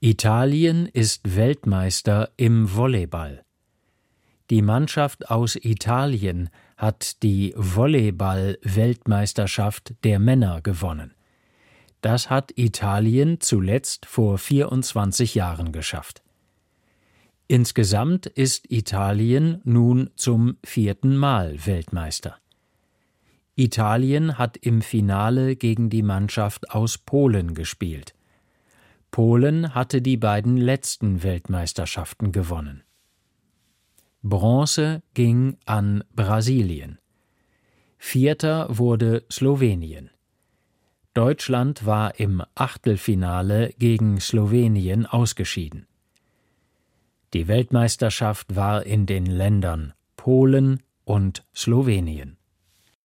Italien ist Weltmeister im Volleyball. Die Mannschaft aus Italien hat die Volleyball-Weltmeisterschaft der Männer gewonnen. Das hat Italien zuletzt vor 24 Jahren geschafft. Insgesamt ist Italien nun zum 4. Mal Weltmeister. Italien hat im Finale gegen die Mannschaft aus Polen gespielt. Polen hatte die beiden letzten Weltmeisterschaften gewonnen. Bronze ging an Brasilien. 4. wurde Slowenien. Deutschland war im Achtelfinale gegen Slowenien ausgeschieden. Die Weltmeisterschaft war in den Ländern Polen und Slowenien.